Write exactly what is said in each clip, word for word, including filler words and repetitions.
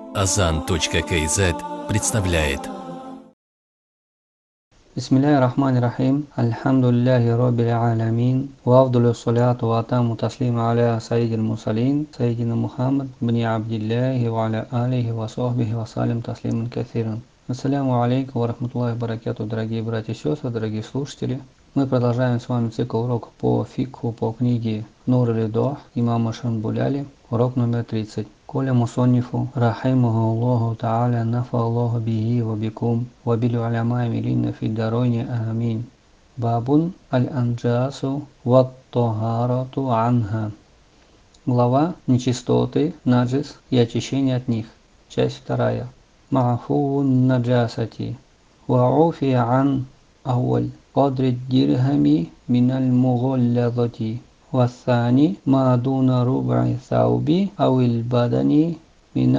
азан точка кей зет представляет. Бисмилляхи рахмани рахим. Альхамдулиллахи роббил алямин. Ва афдалу салату ва атаму таслима аля сайидил мурсалин. Сайидина Мухаммад бни Абдиллахи ва аля алихи ва сахбихи ва салим таслиман кафиран. Ассаляму алейкум ва рахматуллахи ва баракату, дорогие братья и сестры, дорогие слушатели. Мы продолжаем с вами цикл уроков по фикху по книге Нур аль-Идох имама Шамбуляли. Урок номер тридцать. Коля мусоннифу рахимаху Аллаху та'аля нафа Аллаху бихи ва бикум ва билю аляма милинна фи даройни амин. Бабун аль-анджасу ва тохарату анха. Глава нечистоты, наджис и очищение от них. Часть вторая. Ма'фувун наджасати. Ва уфия ан ауаль. قدر الدرهم من المغلظة والثاني ما دون ربع الثوب أو البدن من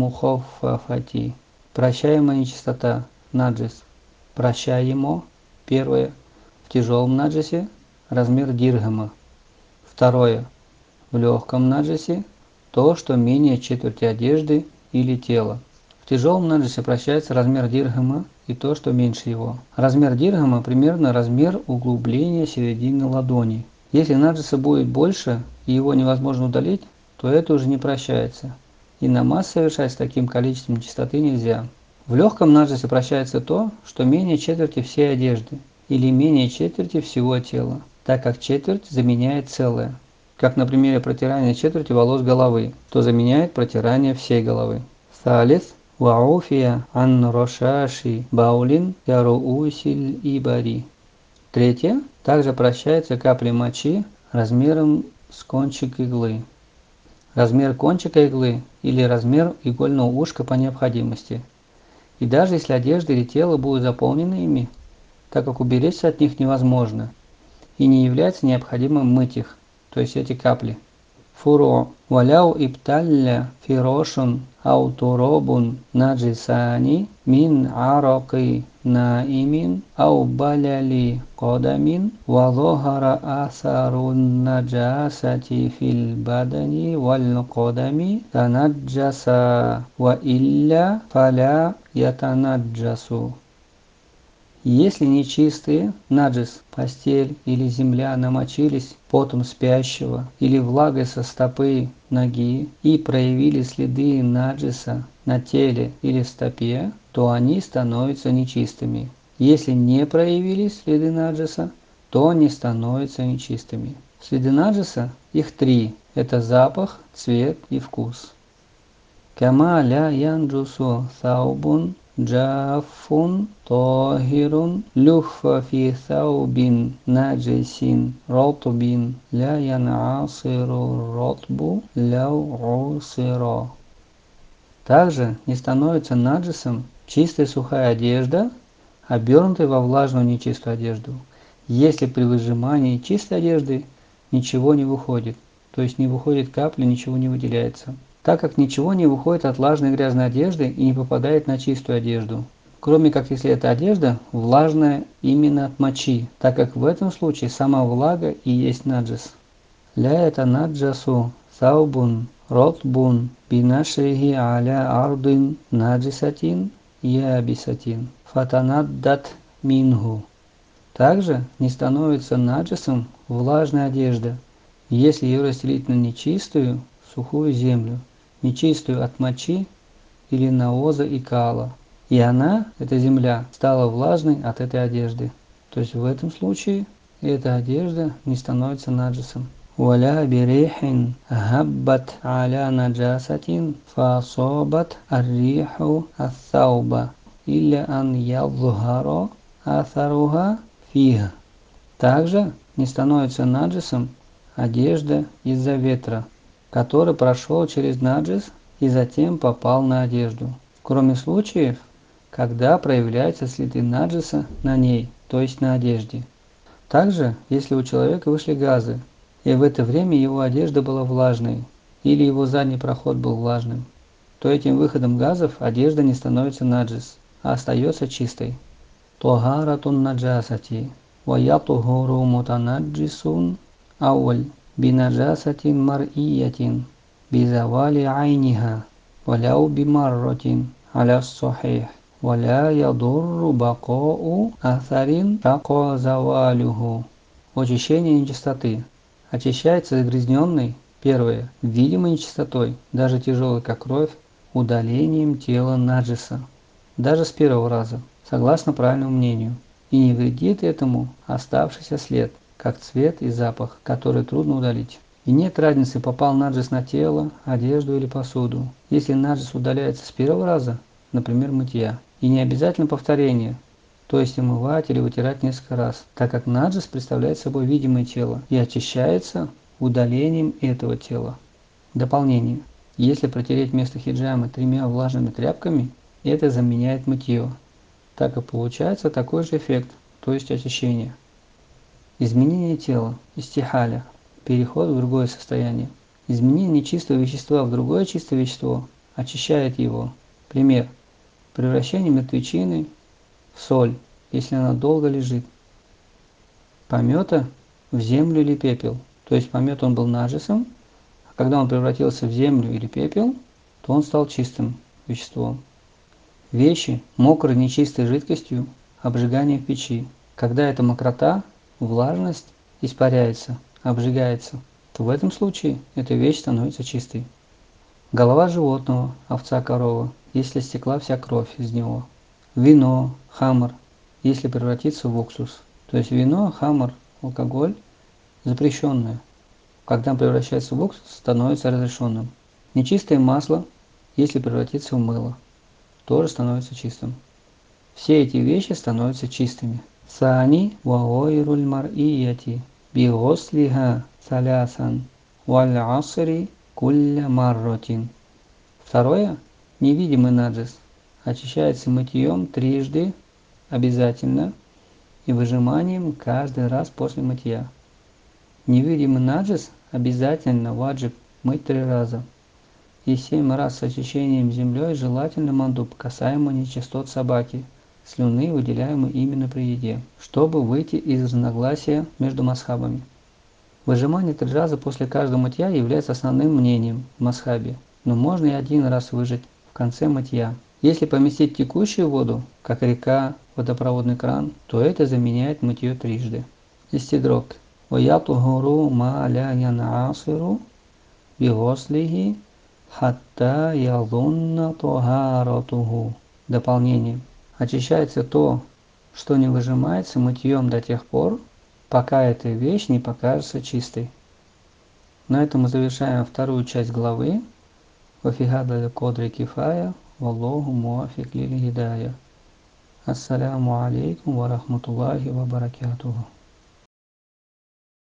المخففة. Прощаемая нечистота, наджис. Прощаемо, первое, в тяжелом наджисе, размер дирхама. Второе, в легком наджисе, то, что менее четверти одежды или тела. В тяжелом наджисе прощается размер дирхама и то, что меньше его. Размер дирхама примерно размер углубления середины ладони. Если наджиса будет больше и его невозможно удалить, то это уже не прощается. И намаз совершать с таким количеством нечистоты нельзя. В легком наджисе прощается то, что менее четверти всей одежды или менее четверти всего тела, так как четверть заменяет целое. Как на примере протирания четверти волос головы, то заменяет протирание всей головы. Салис. Вауфия ан рошаши баулин яруусиль ибари. Третье. Также прощается капли мочи размером с кончик иглы. Размер кончика иглы или размер игольного ушка по необходимости. И даже если одежда или тело будут заполнены ими, так как уберечься от них невозможно и не является необходимым мыть их, то есть эти капли. Фуро. Валяу ибталля фирошун аутуробун наджисани мин араки наимин ау баляли кодамин валохара асарун наджасати фил бадани вал кодами танаджаса ва илля фаля ятанаджасу. Если нечистые, наджис, постель или земля намочились потом спящего или влагой со стопы ноги и проявили следы наджиса на теле или стопе, то они становятся нечистыми. Если не проявили следы наджиса, то они становятся нечистыми. Следы наджиса, их три, это запах, цвет и вкус. Кама ля янджусу саубун джафун тохирун люффа фи саубин наджисин ротбин ля янасиру ротбу ляу усиро. Также не становится наджисом чистая сухая одежда, обернутая во влажную нечистую одежду, если при выжимании чистой одежды ничего не выходит, то есть не выходит капли, ничего не выделяется. Так как ничего не выходит от влажной грязной одежды и не попадает на чистую одежду, кроме как если эта одежда влажная именно от мочи, так как в этом случае сама влага и есть наджис. Ля это наджасу саубун ротбун бинашрихи аля ардин наджисатин ябисатин фатанаддат мингу. Также не становится наджисом влажная одежда, если ее расстелить на нечистую сухую землю, нечистую от мочи или навоза и кала. И она, эта земля, стала влажной от этой одежды. То есть в этом случае эта одежда не становится наджисом. Валя бирихин габбат аля наджасатин фасобат арриху ассауба илля ан ядхаро асаруха фига. Также не становится наджисом одежда из-за ветра, который прошел через наджис и затем попал на одежду, кроме случаев, когда проявляются следы наджиса на ней, то есть на одежде. Также, если у человека вышли газы, и в это время его одежда была влажной, или его задний проход был влажным, то этим выходом газов одежда не становится наджис, а остается чистой. Тогаратун наджасати, ваятухуру мутанаджисун ауль. Бинаджасатин мар'иятин, бизавали айниха, وَلَوْ بِمَرَّةٍ عَلَى الصَّحِيحِ وَلَا يَضُرُّ بَقَاءُ أَثَرٍ شَقَّ زَوَالُهُ. Очищение нечистоты. Очищается загрязненный, первое, видимой нечистотой, даже тяжелой, как кровь, удалением тела наджиса, даже с первого раза, согласно правильному мнению, и не вредит этому оставшийся след, как цвет и запах, который трудно удалить. И нет разницы, попал наджис на тело, одежду или посуду. Если наджис удаляется с первого раза, например, мытья, и не обязательно повторение, то есть омывать или вытирать несколько раз, так как наджис представляет собой видимое тело и очищается удалением этого тела. Дополнение. Если протереть место хиджамы тремя влажными тряпками, это заменяет мытье. Так и получается такой же эффект, то есть очищение. Изменение тела, истихаля, переход в другое состояние. Изменение нечистого вещества в другое чистое вещество очищает его. Пример. Превращение мертвечины в соль, если она долго лежит. Помета в землю или пепел. То есть помет он был наджисом, а когда он превратился в землю или пепел, то он стал чистым веществом. Вещи, мокрой нечистой жидкостью, обжигание в печи. Когда эта мокрота, влажность испаряется, обжигается, то в этом случае эта вещь становится чистой. Голова животного, овца, корова, если стекла вся кровь из него. Вино, хамр, если превратится в уксус. То есть вино, хамр, алкоголь запрещенное. Когда превращается в уксус, становится разрешенным. Нечистое масло, если превратится в мыло, тоже становится чистым. Все эти вещи становятся чистыми. Сани ваойруль мар'ияти бигослиха салясан валь асри кулля марротин. Второе. Невидимый наджис очищается мытьем трижды обязательно и выжиманием каждый раз после мытья. Невидимый наджис обязательно ваджиб мыть три раза. И семь раз с очищением землей желательно мандуб, касаемо нечистот собаки, слюны, выделяемой именно при еде, чтобы выйти из разногласия между масхабами. Выжимание три раза после каждого мытья является основным мнением в масхабе, но можно и один раз выжать в конце мытья. Если поместить текущую воду, как река, водопроводный кран, то это заменяет мытье трижды. Истидрок. وَيَطْهُرُ مَا لَا يَنْعَصِرُ بِغُسْلِهِ حَتَّى يَظُنَّ طَهَارَتُهُ. Дополнение. Очищается то, что не выжимается мытьем до тех пор, пока эта вещь не покажется чистой. На этом мы завершаем вторую часть главы. وَفِي кодри кифая, валлаху муафик лиль хидая. Ассаляму алейкум ва рахматуллахи ва баракатуху.